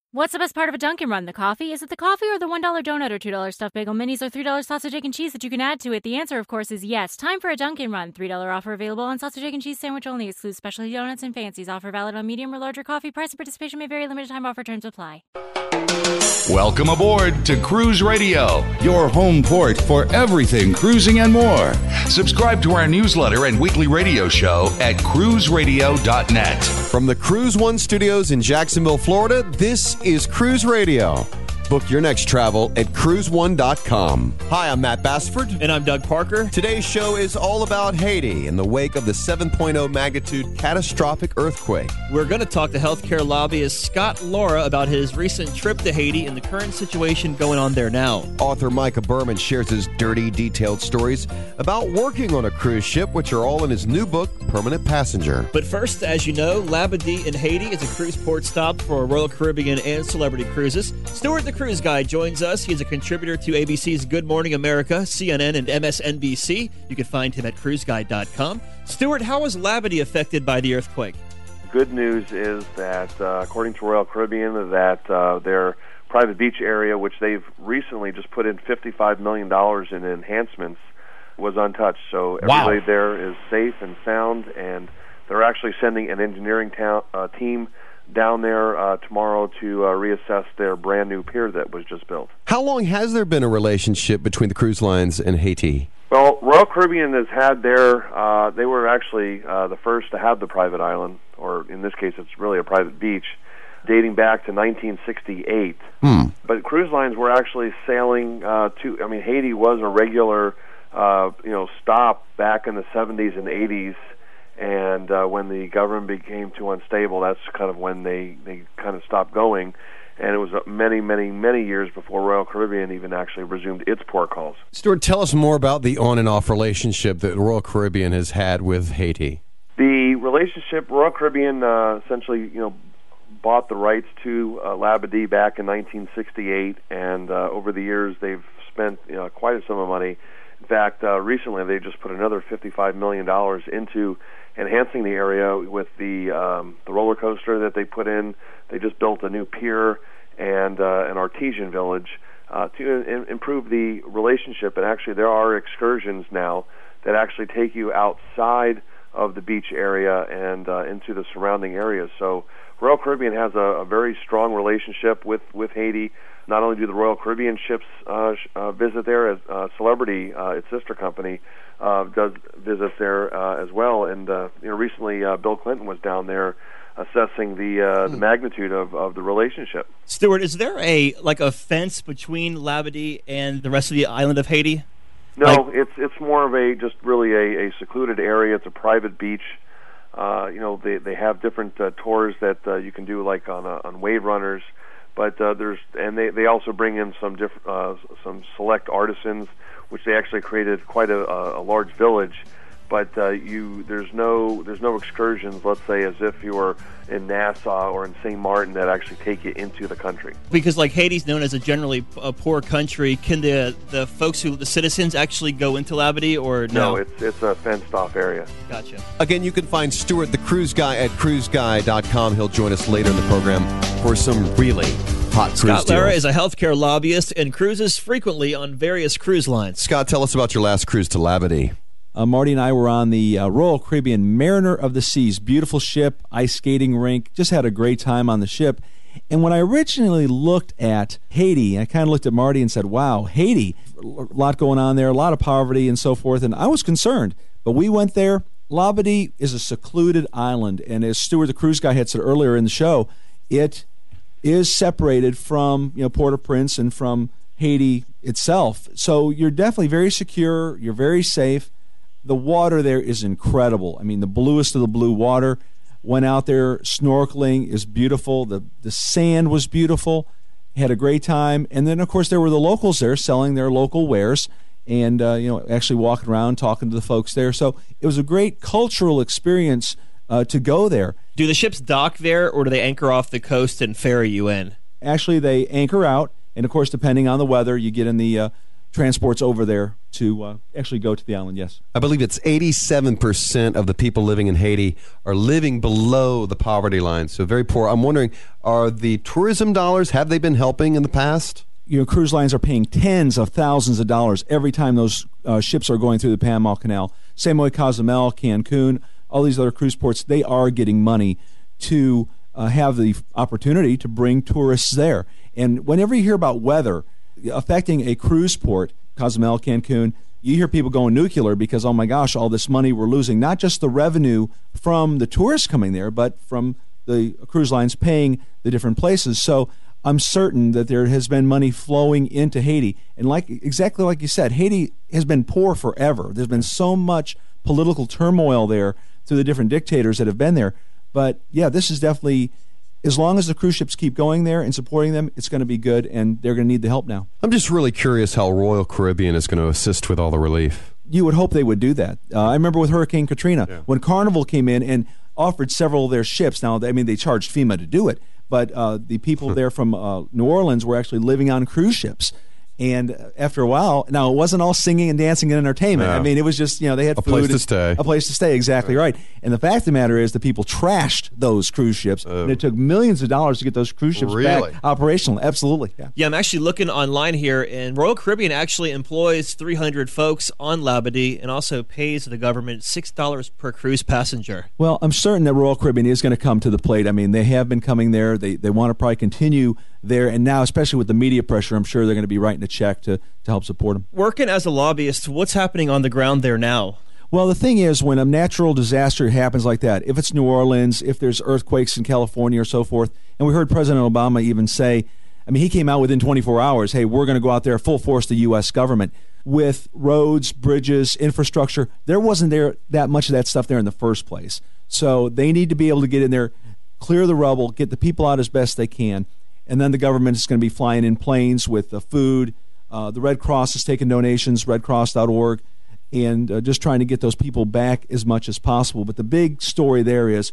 What's the best part of a Dunkin' Run? The coffee? Is it the coffee or the $1 donut or $2 stuffed bagel minis or $3 sausage, egg, and cheese that you can add to it? The answer, of course, is yes. Time for a Dunkin' Run. $3 offer available on sausage, egg, and cheese sandwich only. Excludes specialty donuts and fancies. Offer valid on medium or larger coffee. Price and participation may vary. Limited time offer. Terms apply. Welcome aboard to Cruise Radio, your home port for everything cruising and more. Subscribe to our newsletter and weekly radio show at cruiseradio.net. From the Cruise One studios in Jacksonville, Florida, this is Cruise Radio. Book your next travel at cruiseone.com. Hi, I'm Matt Bassford. And I'm Doug Parker. Today's show is all about Haiti in the wake of the 7.0 magnitude catastrophic earthquake. We're going to talk to healthcare lobbyist Scott Laura about his recent trip to Haiti and the current situation going on there now. Author Micah Berman shares his dirty, detailed stories about working on a cruise ship, which are all in his new book, Permanent Passenger. But first, as you know, Labadee in Haiti is a cruise port stop for Royal Caribbean and Celebrity Cruises. Stuart the Cruise Guy joins us. He's a contributor to ABC's Good Morning America, CNN, and MSNBC. You can find him at cruiseguy.com. Stuart, how was Labadee affected by the earthquake? Good news is that, according to Royal Caribbean, that their private beach area, which they've recently just put in $55 million in enhancements, was untouched. So everybody there is safe and sound, and they're actually sending an engineering team down there tomorrow to reassess their brand new pier that was just built. How long has there been a relationship between the cruise lines and Haiti? Well, Royal Caribbean has had their, they were actually the first to have the private island, or in this case it's really a private beach, dating back to 1968. But cruise lines were actually sailing Haiti was a regular stop back in the 70s and 80s. And when the government became too unstable, that's kind of when they kind of stopped going. And it was many, many, many years before Royal Caribbean even actually resumed its port calls. Stuart, tell us more about the on and off relationship that Royal Caribbean has had with Haiti. The relationship, Royal Caribbean essentially, bought the rights to Labadee back in 1968, and over the years they've spent quite a sum of money. In fact, recently they just put another $55 million into enhancing the area with the roller coaster that they put in. They just built a new pier and an artesian village to improve the relationship. And actually, there are excursions now that actually take you outside of the beach area and into the surrounding areas. So Royal Caribbean has a very strong relationship with Haiti. Not only do the Royal Caribbean ships visit there, as Celebrity, its sister company, does visits there as well. And recently, Bill Clinton was down there assessing the magnitude of the relationship. Stuart, is there a fence between Labadee and the rest of the island of Haiti? No, it's more of just really a secluded area. It's a private beach. They have different tours that you can do, like on wave runners. But they also bring in some select artisans, which they actually created quite a large village. But there's no excursions, let's say, as if you were in Nassau or in St. Martin, that actually take you into the country. Because Haiti's known as a generally poor country, can the folks the citizens actually go into Labadee or no? No, it's a fenced off area. Gotcha. Again, you can find Stuart the Cruise Guy at cruiseguy.com. He'll join us later in the program for some really hot cruise deals. Scott Lara is a healthcare lobbyist and cruises frequently on various cruise lines. Scott, tell us about your last cruise to Labadee. Marty and I were on the Royal Caribbean Mariner of the Seas. Beautiful ship, ice skating rink. Just had a great time on the ship. And when I originally looked at Haiti, I kind of looked at Marty and said, wow, Haiti, a lot going on there, a lot of poverty and so forth. And I was concerned. But we went there. Labadee is a secluded island. And as Stuart, the Cruise Guy, had said earlier in the show, it is separated from Port-au-Prince and from Haiti itself. So you're definitely very secure. You're very safe. The water there is incredible. I mean, the bluest of the blue water. Went out there snorkeling, is beautiful. The sand was beautiful. Had a great time. And then, of course, there were the locals there selling their local wares and, actually walking around talking to the folks there. So it was a great cultural experience to go there. Do the ships dock there, or do they anchor off the coast and ferry you in? Actually, they anchor out. And, of course, depending on the weather, you get in the transports over there to actually go to the island, yes. I believe it's 87% of the people living in Haiti are living below the poverty line, so very poor. I'm wondering, are the tourism dollars, have they been helping in the past? Cruise lines are paying tens of thousands of dollars every time those ships are going through the Panama Canal. Same way Cozumel, Cancun, all these other cruise ports, they are getting money to have the opportunity to bring tourists there. And whenever you hear about weather affecting a cruise port, Cozumel, Cancun, you hear people going nuclear because, oh my gosh, all this money we're losing, not just the revenue from the tourists coming there, but from the cruise lines paying the different places. So I'm certain that there has been money flowing into Haiti. And exactly like you said, Haiti has been poor forever. There's been so much political turmoil there through the different dictators that have been there. But yeah, this is definitely, as long as the cruise ships keep going there and supporting them, it's going to be good, and they're going to need the help now. I'm just really curious how Royal Caribbean is going to assist with all the relief. You would hope they would do that. I remember with Hurricane Katrina, when Carnival came in and offered several of their ships. Now, I mean, they charged FEMA to do it, but the people there from New Orleans were actually living on cruise ships. And after a while, now it wasn't all singing and dancing and entertainment. No. I mean, it was just, they had a food. place to stay. A place to stay, exactly right. And the fact of the matter is the people trashed those cruise ships, and it took millions of dollars to get those cruise ships back operational. Absolutely. Yeah, I'm actually looking online here, and Royal Caribbean actually employs 300 folks on Labadee and also pays the government $6 per cruise passenger. Well, I'm certain that Royal Caribbean is going to come to the plate. I mean, they have been coming there. They want to probably continue there, and now, especially with the media pressure, I'm sure they're going to be writing a check to help support them. Working as a lobbyist, what's happening on the ground there now? Well, the thing is, when a natural disaster happens like that, if it's New Orleans, if there's earthquakes in California or so forth, and we heard President Obama even say, I mean, he came out within 24 hours, hey, we're going to go out there full force, the U.S. government, with roads, bridges, infrastructure. There wasn't that much of that stuff there in the first place. So they need to be able to get in there, clear the rubble, get the people out as best they can, and then the government is going to be flying in planes with food. The Red Cross is taking donations, redcross.org, and just trying to get those people back as much as possible. But the big story there is,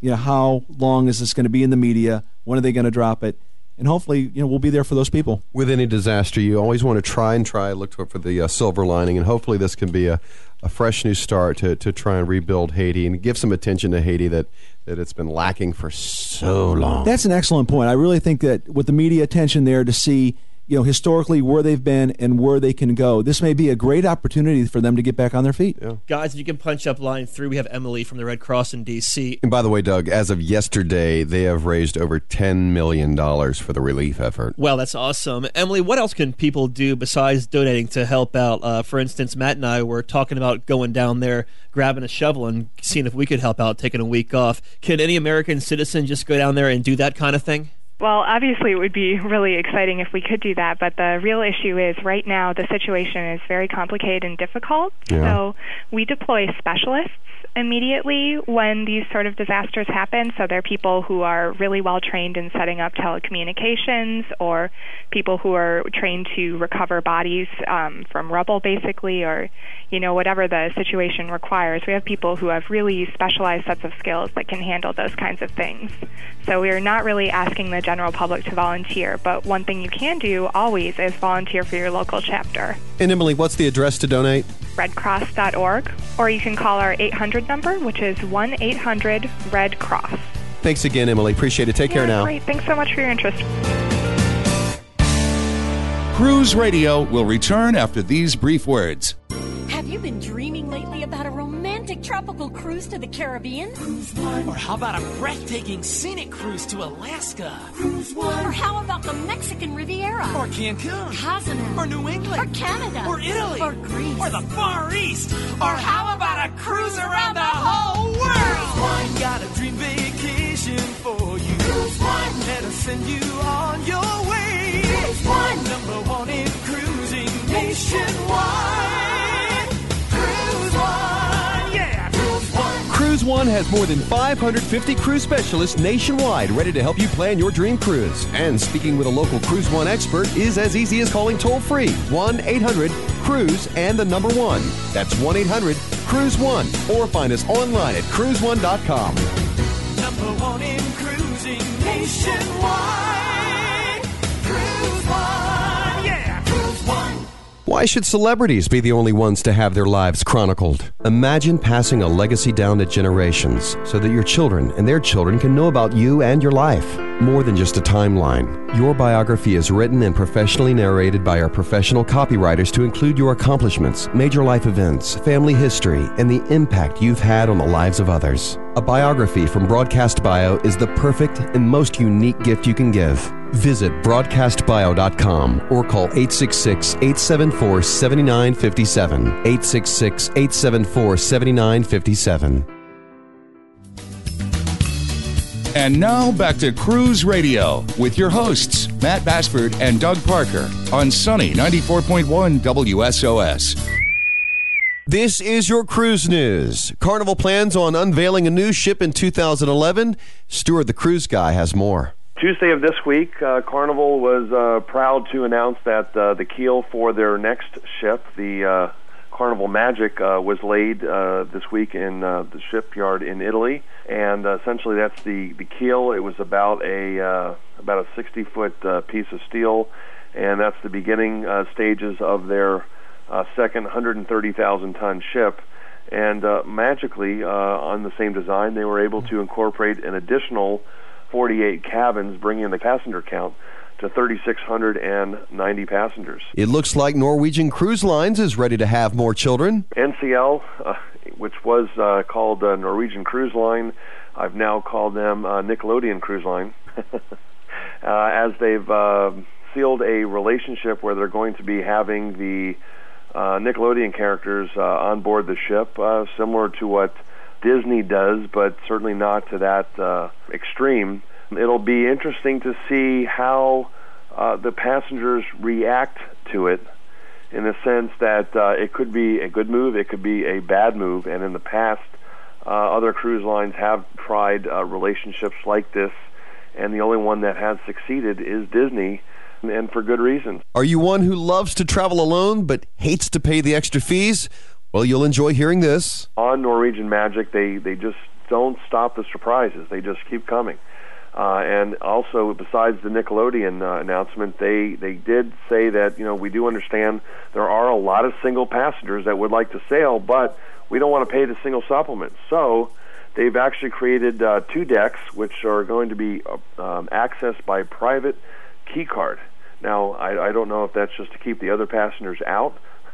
how long is this going to be in the media? When are they going to drop it? And hopefully, we'll be there for those people. With any disaster, you always want to try, look for the silver lining, and hopefully this can be a fresh new start to try and rebuild Haiti and give some attention to Haiti that it's been lacking for so long. That's an excellent point. I really think that with the media attention there to see, historically where they've been and where they can go, this may be a great opportunity for them to get back on their feet. Yeah. Guys, if you can punch up line 3, we have Emily from the Red Cross in D.C. And by the way, Doug, as of yesterday, they have raised over $10 million for the relief effort. Well, that's awesome. Emily, what else can people do besides donating to help out? For instance, Matt and I were talking about going down there, grabbing a shovel and seeing if we could help out, taking a week off. Can any American citizen just go down there and do that kind of thing? Well, obviously it would be really exciting if we could do that, but the real issue is right now the situation is very complicated and difficult. Yeah. So we deploy specialists immediately when these sort of disasters happen. So they're people who are really well trained in setting up telecommunications, or people who are trained to recover bodies from rubble, basically, or whatever the situation requires. We have people who have really specialized sets of skills that can handle those kinds of things. So we are not really asking the general public to volunteer, but one thing you can do always is volunteer for your local chapter. And Emily, what's the address to donate? redcross.org, or you can call our 800 number, which is 1-800-RED-CROSS. Thanks again, Emily. Appreciate it. Take care now. Great. Thanks so much for your interest. Cruise Radio will return after these brief words. Have you been dreaming lately about a romantic tropical cruise to the Caribbean? Cruise One. Or how about a breathtaking scenic cruise to Alaska? Cruise One. Or how about the Mexican Riviera? Or Cancun? Cozumel? Or New England? Or Canada? Or Italy? Or Greece? Or the Far East? Or how about a cruise around the whole world? Cruise One. Got a dream vacation for you. Cruise One. Let us send you on your way. Cruise One. Number one in cruising nationwide. Cruise One has more than 550 cruise specialists nationwide ready to help you plan your dream cruise. And speaking with a local Cruise One expert is as easy as calling toll-free 1-800-CRUISE and the number 1. That's 1-800-CRUISE-1. Or find us online at cruise1.com. Number one in cruising nationwide. Cruise One. Yeah, Cruise One. Why should celebrities be the only ones to have their lives chronicled? Imagine passing a legacy down to generations so that your children and their children can know about you and your life. More than just a timeline. Your biography is written and professionally narrated by our professional copywriters to include your accomplishments, major life events, family history, and the impact you've had on the lives of others. A biography from Broadcast Bio is the perfect and most unique gift you can give. Visit broadcastbio.com or call 866-874-7957. 866-874-7957. And now back to Cruise Radio with your hosts, Matt Bassford and Doug Parker on Sunny 94.1 WSOS. This is your cruise news. Carnival plans on unveiling a new ship in 2011. Stuart the Cruise Guy has more. Tuesday of this week, Carnival was proud to announce that the keel for their next ship, the Carnival Magic, was laid this week in the shipyard in Italy, and essentially that's the keel. It was about a 60-foot piece of steel, and that's the beginning stages of their second 130,000-ton ship. And magically, on the same design, they were able to incorporate an additional 48 cabins, bringing the passenger count to 3,690 passengers. It looks like Norwegian Cruise Lines is ready to have more children. NCL, which was called Norwegian Cruise Line, I've now called them Nickelodeon Cruise Line, as they've sealed a relationship where they're going to be having the Nickelodeon characters on board the ship, similar to what Disney does, but certainly not to that extreme. It'll be interesting to see how the passengers react to it, in the sense that it could be a good move, it could be a bad move, and in the past, other cruise lines have tried relationships like this, and the only one that has succeeded is Disney, and for good reason. Are you one who loves to travel alone but hates to pay the extra fees? Well, you'll enjoy hearing this. On Norwegian Magic, they just don't stop the surprises. They just keep coming. And also, besides the Nickelodeon announcement, they did say that, we do understand there are a lot of single passengers that would like to sail, but we don't want to pay the single supplement. So they've actually created 2 decks, which are going to be accessed by private key card. Now, I don't know if that's just to keep the other passengers out.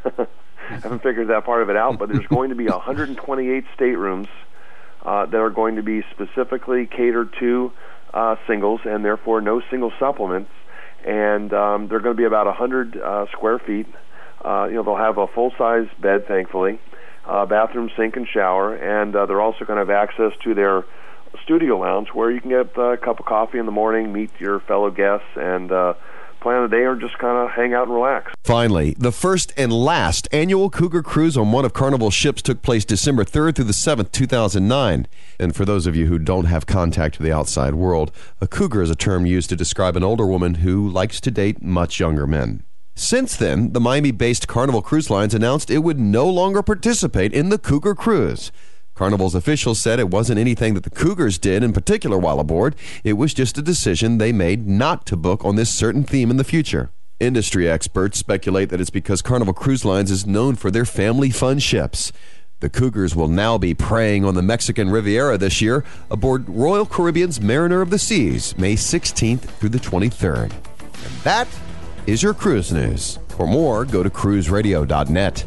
I haven't figured that part of it out, but there's going to be 128 staterooms that are going to be specifically catered to singles, and therefore no single supplements. And they're going to be about 100 square feet. They'll have a full-size bed, thankfully, bathroom, sink, and shower, and they're also going to have access to their studio lounge, where you can get a cup of coffee in the morning, meet your fellow guests, and plan a day or just kind of hang out and relax. Finally, the first and last annual Cougar Cruise on one of Carnival's ships took place December 3rd through the 7th, 2009. And for those of you who don't have contact with the outside world, a cougar is a term used to describe an older woman who likes to date much younger men. Since then, the Miami-based Carnival Cruise Lines announced it would no longer participate in the Cougar Cruise. Carnival's officials said it wasn't anything that the Cougars did in particular while aboard. It was just a decision they made not to book on this certain theme in the future. Industry experts speculate that it's because Carnival Cruise Lines is known for their family fun ships. The Cougars will now be preying on the Mexican Riviera this year aboard Royal Caribbean's Mariner of the Seas, May 16th through the 23rd. And that is your cruise news. For more, go to cruiseradio.net.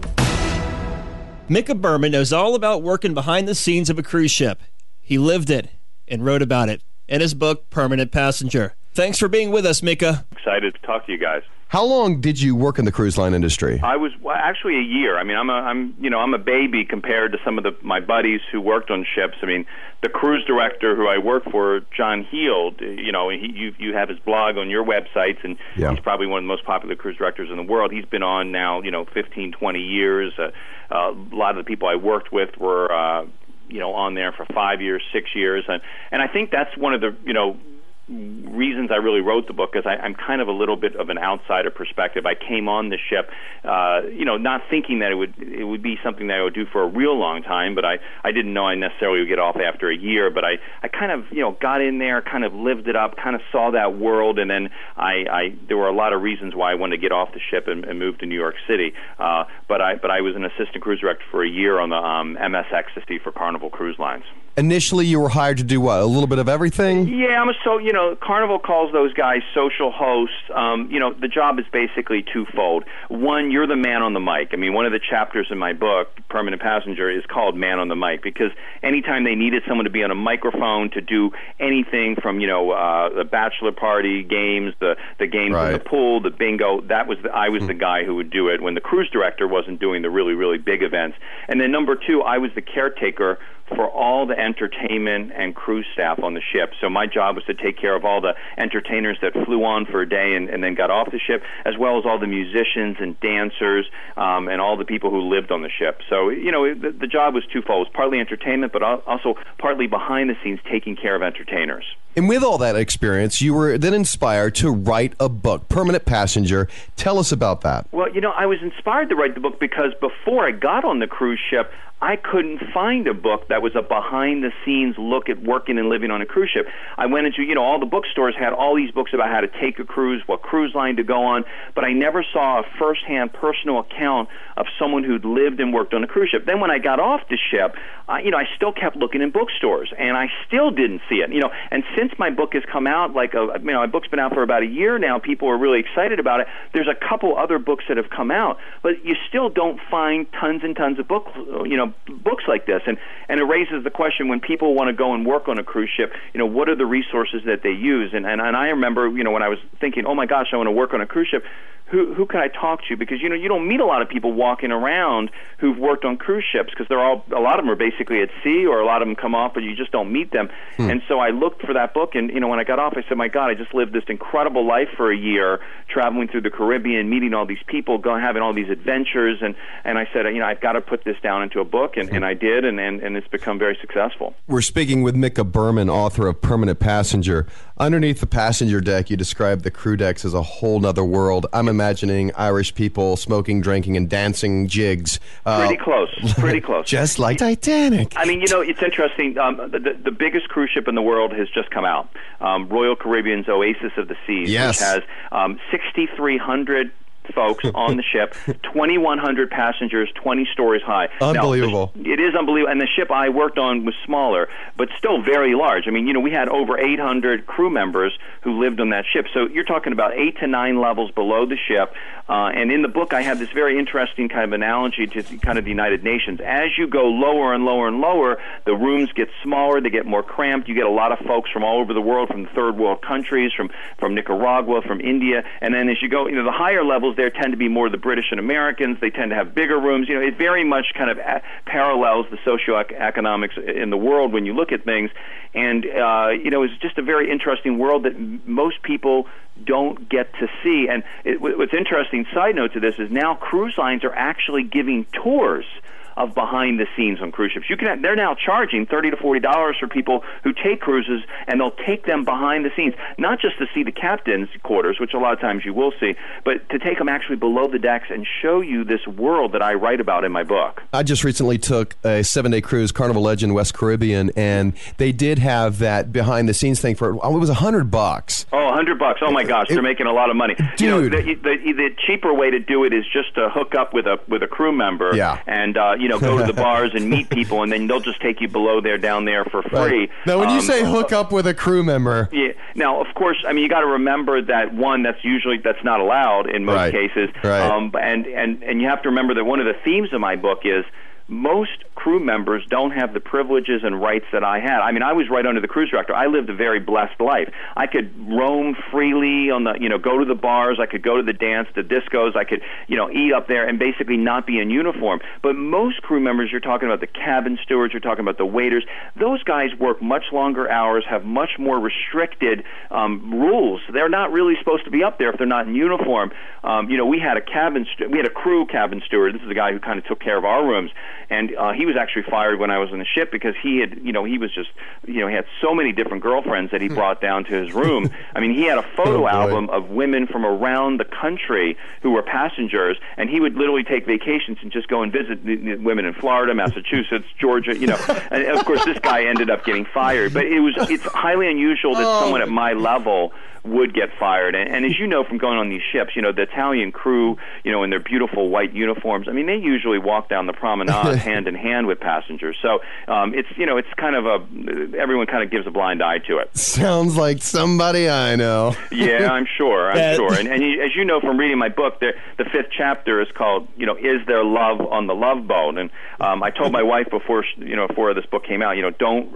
Micah Berman knows all about working behind the scenes of a cruise ship. He lived it and wrote about it in his book, Permanent Passenger. Thanks for being with us, Micah. Excited to talk to you guys. How long did you work in the cruise line industry? I was actually a year. I mean, I'm a baby compared to some of my buddies who worked on ships. I mean, the cruise director who I work for, John Heald, you have his blog on your websites, and he's probably one of the most popular cruise directors in the world. He's been on now, 15, 20 years. A lot of the people I worked with were, on there for 5 years, 6 years, and I think that's one of the, reasons I really wrote the book is I'm kind of a little bit of an outsider perspective. I came on the ship, not thinking that it would be something that I would do for a real long time, but I didn't know I necessarily would get off after a year. But I kind of got in there, kind of lived it up, kind of saw that world, and then there were a lot of reasons why I wanted to get off the ship and move to New York City. But I was an assistant cruise director for a year on the MS Ecstasy for Carnival Cruise Lines. Initially, you were hired to do what? A little bit of everything? Yeah, Carnival calls those guys social hosts. The job is basically twofold. One, you're the man on the mic. I mean, one of the chapters in my book, Permanent Passenger, is called Man on the Mic, because anytime they needed someone to be on a microphone to do anything from, the bachelor party games, the games in the pool, the bingo, I was the guy who would do it when the cruise director wasn't doing the really, really big events. And then number two, I was the caretaker for all the entertainment and cruise staff on the ship. So my job was to take care of all the entertainers that flew on for a day and then got off the ship, as well as all the musicians and dancers and all the people who lived on the ship. So, the job was twofold. It was partly entertainment, but also partly behind the scenes taking care of entertainers. And with all that experience, you were then inspired to write a book, Permanent Passenger. Tell us about that. Well, I was inspired to write the book because before I got on the cruise ship, I couldn't find a book that was a behind-the-scenes look at working and living on a cruise ship. I went into, all the bookstores had all these books about how to take a cruise, what cruise line to go on, but I never saw a first-hand personal account of someone who'd lived and worked on a cruise ship. Then when I got off the ship, I still kept looking in bookstores, and I still didn't see it. And since my book has come out, my book's been out for about a year now, people are really excited about it. There's a couple other books that have come out, but you still don't find tons and tons of books like this, and it raises the question, when people want to go and work on a cruise ship, what are the resources that they use? And I remember, when I was thinking, oh my gosh, I want to work on a cruise ship, who can I talk to? Because you don't meet a lot of people walking around who've worked on cruise ships, because a lot of them are basically at sea, or a lot of them come off, but you just don't meet them. And so I looked for that book, and when I got off, I said, my God, I just lived this incredible life for a year, traveling through the Caribbean, meeting all these people, having all these adventures, and I said, I've got to put this down into a book, and I did, and it's become very successful. We're speaking with Micah Berman, author of Permanent Passenger. Underneath the passenger deck, you describe the crew decks as a whole nother world. I'm imagining Irish people smoking, drinking, and dancing jigs. Pretty close. Just like Titanic. I mean, it's interesting. The biggest cruise ship in the world has just come out. Royal Caribbean's Oasis of the Seas, which has 6,300 folks on the ship, 2,100 passengers, 20 stories high. Unbelievable. Now, it is unbelievable. And the ship I worked on was smaller, but still very large. I mean, we had over 800 crew members who lived on that ship. So you're talking about 8 to 9 levels below the ship. And in the book, I have this very interesting kind of analogy to kind of the United Nations. As you go lower and lower and lower, the rooms get smaller, they get more cramped. You get a lot of folks from all over the world, from the third world countries, from Nicaragua, from India. And then as you go, the higher levels there tend to be more the British and Americans. They tend to have bigger rooms. It very much kind of parallels the socioeconomics in the world when you look at things. And, it's just a very interesting world that most people don't get to see. And what's interesting, side note to this, is now cruise lines are actually giving tours of behind the scenes on cruise ships. They're now charging $30 to $40 for people who take cruises, and they'll take them behind the scenes, not just to see the captain's quarters, which a lot of times you will see, but to take them actually below the decks and show you this world that I write about in my book. I just recently took a 7-day cruise, Carnival Legend, West Caribbean, and they did have that behind the scenes thing for, it was $100. Oh, $100. Oh my gosh, they're making a lot of money. Dude. The cheaper way to do it is just to hook up with a crew member, and go to the bars and meet people, and then they'll just take you below there, down there for free. Right. Now, when you say hook up with a crew member, yeah. Now, of course, I mean, you got to remember that that's not allowed in most cases. Right. And you have to remember that one of the themes of my book is most crew members don't have the privileges and rights that I had. I mean, I was right under the cruise director. I lived a very blessed life. I could roam freely on the, go to the bars. I could go to the dance, the discos. I could, eat up there and basically not be in uniform. But most crew members, you're talking about the cabin stewards, you're talking about the waiters, those guys work much longer hours, have much more restricted rules. They're not really supposed to be up there if they're not in uniform. We had a crew cabin steward. This is the guy who kind of took care of our rooms. and he was actually fired when I was on the ship because he had, he was just, he had so many different girlfriends that he brought down to his room. I mean, he had a photo album of women from around the country who were passengers, and he would literally take vacations and just go and visit the women in Florida, Massachusetts, Georgia, and of course this guy ended up getting fired. But it's highly unusual that someone at my level would get fired. And as you know from going on these ships, the Italian crew, in their beautiful white uniforms, I mean, they usually walk down the promenade hand in hand with passengers. So it's kind of everyone kind of gives a blind eye to it. Sounds like somebody I know. Yeah, I'm sure. And as you know from reading my book, the 5th chapter is called, Is There Love on the Love Boat? And I told my wife before this book came out,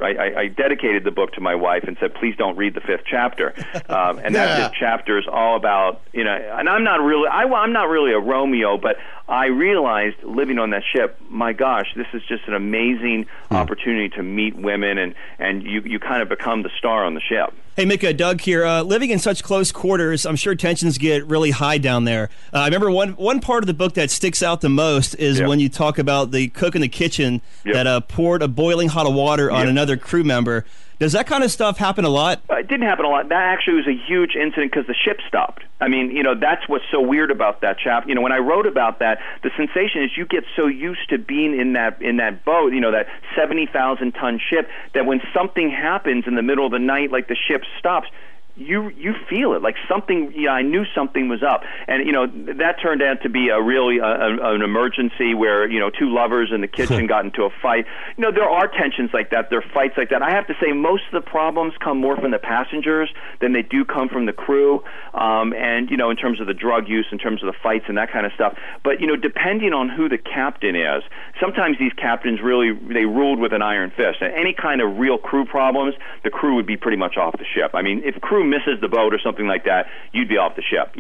I dedicated the book to my wife and said, please don't read the 5th chapter. And that chapter is all about, and I'm not really a Romeo, but I realized living on that ship, my gosh, this is just an amazing opportunity to meet women, and you kind of become the star on the ship. Hey, Micah, Doug here. Living in such close quarters, I'm sure tensions get really high down there. I remember one part of the book that sticks out the most is when you talk about the cook in the kitchen that poured a boiling hot of water on another crew member. Does that kind of stuff happen a lot? It didn't happen a lot. That actually was a huge incident because the ship stopped. I mean, that's what's so weird about that chapter. When I wrote about that, the sensation is you get so used to being in that boat, that 70,000-ton ship, that when something happens in the middle of the night, like the ship stops, you feel it, like something. I knew something was up, and that turned out to be a really an emergency where 2 lovers in the kitchen got into a fight. There are tensions like that. There are fights like that. I have to say most of the problems come more from the passengers than they do come from the crew, and in terms of the drug use, in terms of the fights and that kind of stuff. But depending on who the captain is, sometimes these captains they ruled with an iron fist. And any kind of real crew problems, the crew would be pretty much off the ship. I mean, if crew misses the boat or something like that, you'd be off the ship.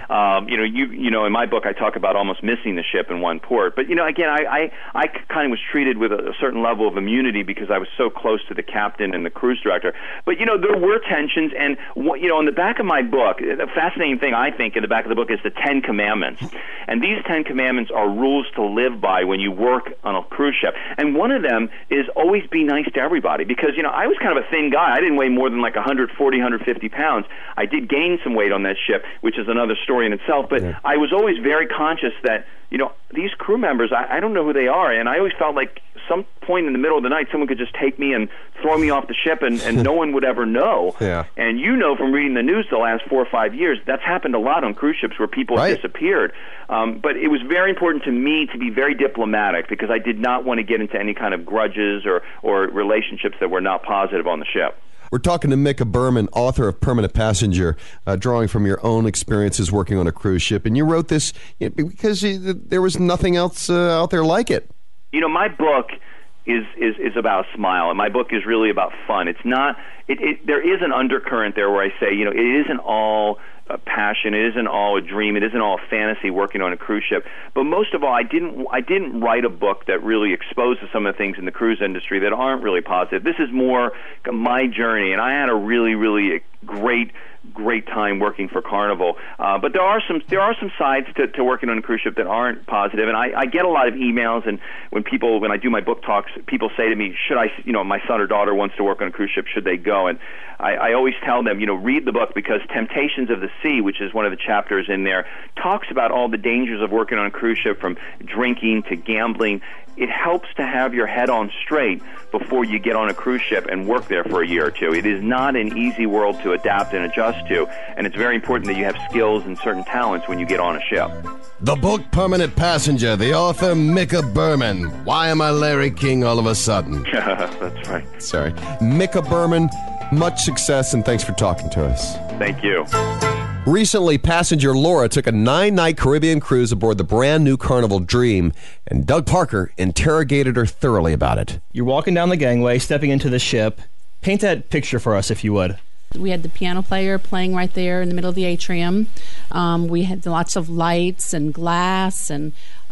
In my book I talk about almost missing the ship in one port. But again, I kind of was treated with a certain level of immunity because I was so close to the captain and the cruise director. But there were tensions, and in the back of my book, the fascinating thing I think in the back of the book is the 10 Commandments. And these 10 Commandments are rules to live by when you work on a cruise ship. And one of them is always be nice to everybody, because I was kind of a thin guy. I didn't weigh more than like 140, 150 pounds. I did gain some weight on that ship, which is another story in itself, but I was always very conscious that, these crew members, I don't know who they are, and I always felt like some point in the middle of the night someone could just take me and throw me off the ship and no one would ever know. And from reading the news the last 4 or 5 years, that's happened a lot on cruise ships where people have disappeared. But it was very important to me to be very diplomatic because I did not want to get into any kind of grudges or relationships that were not positive on the ship. We're talking to Micah Berman, author of Permanent Passenger, drawing from your own experiences working on a cruise ship. And you wrote this because there was nothing else out there like it. My book is about a smile, and my book is really about fun. It's not. There is an undercurrent there where I say, it isn't all a passion, it isn't all a dream, it isn't all a fantasy working on a cruise ship. But most of all, I didn't write a book that really exposes some of the things in the cruise industry that aren't really positive. This is more my journey, and I had a really, really great time working for Carnival. But there are some sides to working on a cruise ship that aren't positive, and I get a lot of emails, and when I do my book talks, people say to me, should I, my son or daughter wants to work on a cruise ship, should they go? And I always tell them, read the book, because Temptations of the Sea, which is one of the chapters in there, talks about all the dangers of working on a cruise ship, from drinking to gambling. It helps to have your head on straight before you get on a cruise ship and work there for a year or two. It is not an easy world to adapt and adjust to, and it's very important that you have skills and certain talents when you get on a ship. The book Permanent Passenger, the author Micah Berman. Why am I Larry King all of a sudden? That's right. Sorry. Micah Berman, much success, and thanks for talking to us. Thank you. Recently, passenger Laura took a 9-night Caribbean cruise aboard the brand new Carnival Dream, and Doug Parker interrogated her thoroughly about it. You're walking down the gangway, stepping into the ship. Paint that picture for us, if you would. We had the piano player playing right there in the middle of the atrium. We had lots of lights and glass, and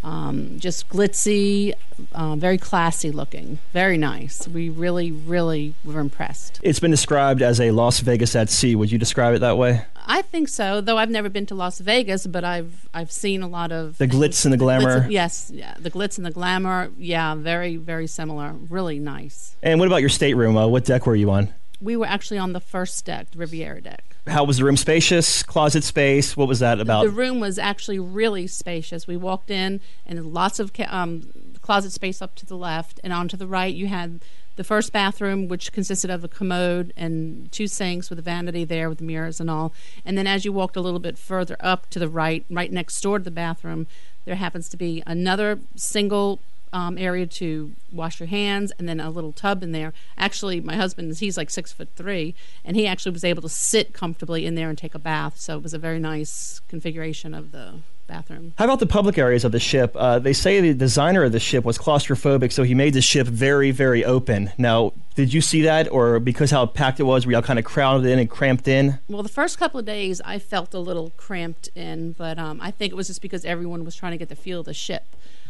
just glitzy, very classy looking, very nice. We really, really were impressed. It's been described as a Las Vegas at sea. Would you describe it that way? I think so, though I've never been to Las Vegas, but I've seen a lot of the glitz and the glamour. Yes, the glitz and the glamour. Yeah, very, very similar. Really nice. And what about your stateroom? What deck were you on? We were actually on the first deck, the Riviera deck. How was the room? Spacious? Closet space? What was that about? The room was actually really spacious. We walked in, and lots of closet space up to the left, and on to the right you had the first bathroom, which consisted of a commode and 2 sinks with a vanity there with the mirrors and all. And then as you walked a little bit further up to the right next door to the bathroom, there happens to be another single area to wash your hands, and then a little tub in there. Actually, my husband, he's like 6'3", and he actually was able to sit comfortably in there and take a bath. So it was a very nice configuration of the bathroom. How about the public areas of the ship? They say the designer of the ship was claustrophobic, so he made the ship very, very open. Now, did you see that, or because how packed it was, were y'all kind of crowded in and cramped in? Well, the first couple of days I felt a little cramped in, but I think it was just because everyone was trying to get the feel of the ship.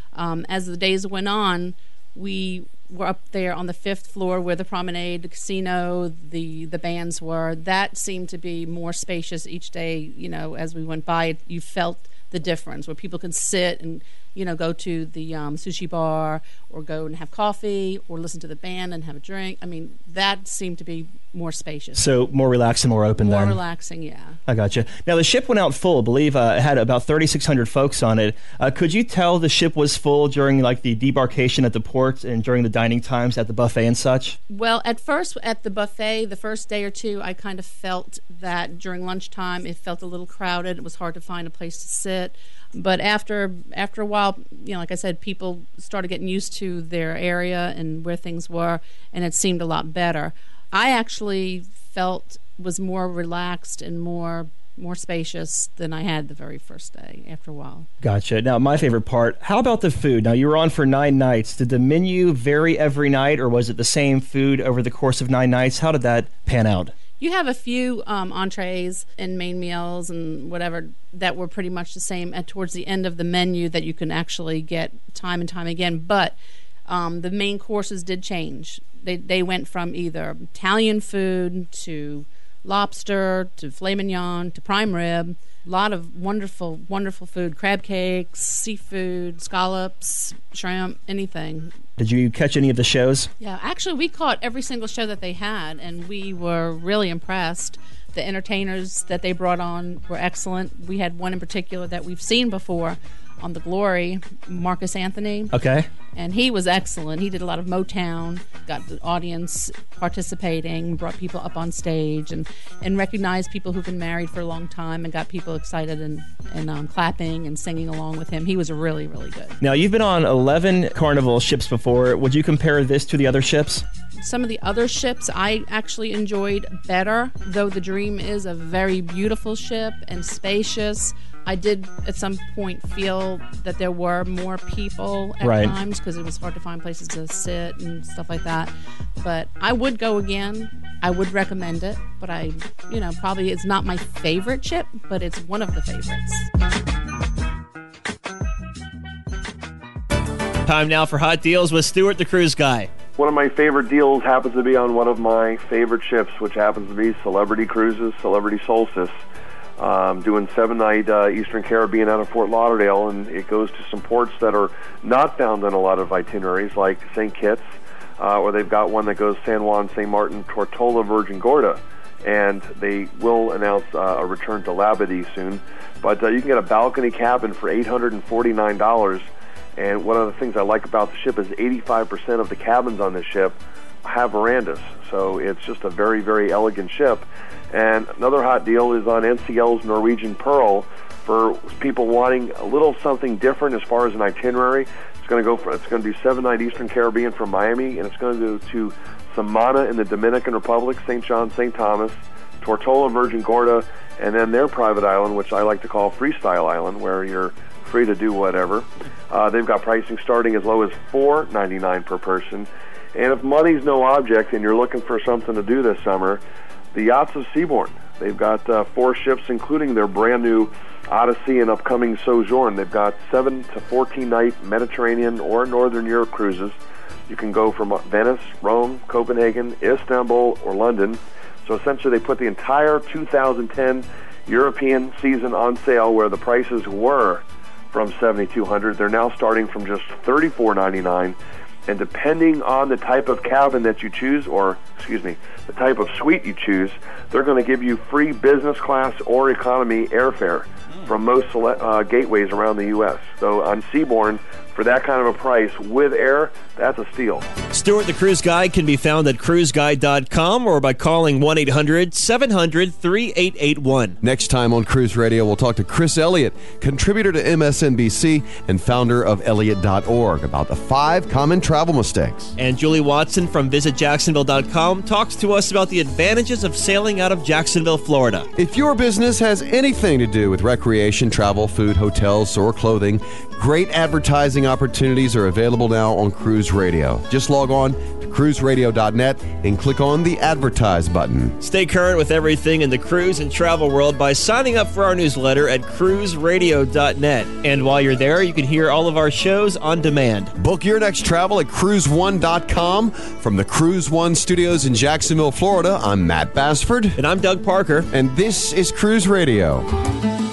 As the days went on, we were up there on the 5th floor where the promenade, the casino, the bands were. That seemed to be more spacious each day. As we went by, you felt the difference where people can sit and go to the sushi bar or go and have coffee or listen to the band and have a drink. I mean, that seemed to be more spacious. So more relaxed and more open then? More relaxing, yeah. I gotcha. Now, the ship went out full. I believe it had about 3,600 folks on it. Could you tell the ship was full during the debarkation at the port and during the dining times at the buffet and such? Well, at first at the buffet, the first day or two, I kind of felt that during lunchtime it felt a little crowded. It was hard to find a place to sit. But after a while, like I said, people started getting used to their area and where things were, and it seemed a lot better. I actually felt was more relaxed and more spacious than I had the very first day after a while. Gotcha. Now, my favorite part, how about the food? Now, you were on for 9 nights. Did the menu vary every night, or was it the same food over the course of 9 nights? How did that pan out? You have a few entrees and main meals and whatever that were pretty much the same towards the end of the menu that you can actually get time and time again. But the main courses did change. They went from either Italian food to lobster to filet mignon to prime rib. A lot of wonderful, wonderful food. Crab cakes, seafood, scallops, shrimp, anything. Did you catch any of the shows? Yeah, actually, we caught every single show that they had, and we were really impressed. The entertainers that they brought on were excellent. We had one in particular that we've seen before on The Glory, Marcus Anthony. Okay. And he was excellent. He did a lot of Motown, got the audience participating, brought people up on stage, and recognized people who've been married for a long time and got people excited and clapping and singing along with him. He was really, really good. Now, you've been on 11 Carnival ships before. Would you compare this to the other ships? Some of the other ships I actually enjoyed better, though the Dream is a very beautiful ship and spacious. I did at some point feel that there were more people at times because it was hard to find places to sit and stuff like that. But I would go again. I would recommend it. But probably it's not my favorite ship, but it's one of the favorites. Time now for Hot Deals with Stuart the Cruise Guy. One of my favorite deals happens to be on one of my favorite ships, which happens to be Celebrity Cruises, Celebrity Solstice. Doing 7-night Eastern Caribbean out of Fort Lauderdale, and it goes to some ports that are not found on a lot of itineraries, like St. Kitts, or they've got one that goes San Juan, St. Martin, Tortola, Virgin Gorda, and they will announce a return to Labadee soon. But you can get a balcony cabin for $849, and one of the things I like about the ship is 85% of the cabins on this ship have verandas, so it's just a very, very elegant ship. And another hot deal is on NCL's Norwegian Pearl for people wanting a little something different as far as an itinerary. It's going to do 7-night Eastern Caribbean from Miami, and it's going to go to Samana in the Dominican Republic, St. John, St. Thomas, Tortola, Virgin Gorda, and then their private island, which I like to call Freestyle Island, where you're free to do whatever. They've got pricing starting as low as $4.99 per person. And if money's no object and you're looking for something to do this summer, the Yachts of Seabourn They've got 4 ships, including their brand new Odyssey and upcoming Sojourn. They've got 7 to 14-night Mediterranean or Northern Europe cruises. You can go from Venice, Rome, Copenhagen, Istanbul, or London. So essentially they put the entire 2010 European season on sale, where the prices were from $7,200. They're now starting from just $34.99. And depending on the type of cabin that you choose, or, the type of suite you choose, they're going to give you free business class or economy airfare from most gateways around the U.S. So on Seabourn, for that kind of a price with air, that's a steal. Stuart the Cruise Guide can be found at cruiseguide.com or by calling 1-800-700-3881. Next time on Cruise Radio, we'll talk to Chris Elliott, contributor to MSNBC and founder of Elliott.org, about the 5 common travel mistakes. And Julie Watson from visitjacksonville.com talks to us about the advantages of sailing out of Jacksonville, Florida. If your business has anything to do with recreation, travel, food, hotels, or clothing, great advertising opportunities are available now on Cruise Radio. Just log on to cruiseradio.net and click on the Advertise button. Stay current with everything in the cruise and travel world by signing up for our newsletter at cruiseradio.net. And while you're there, you can hear all of our shows on demand. Book your next travel at cruise1.com. From the Cruise One studios in Jacksonville, Florida, I'm Matt Bassford. And I'm Doug Parker. And this is Cruise Radio.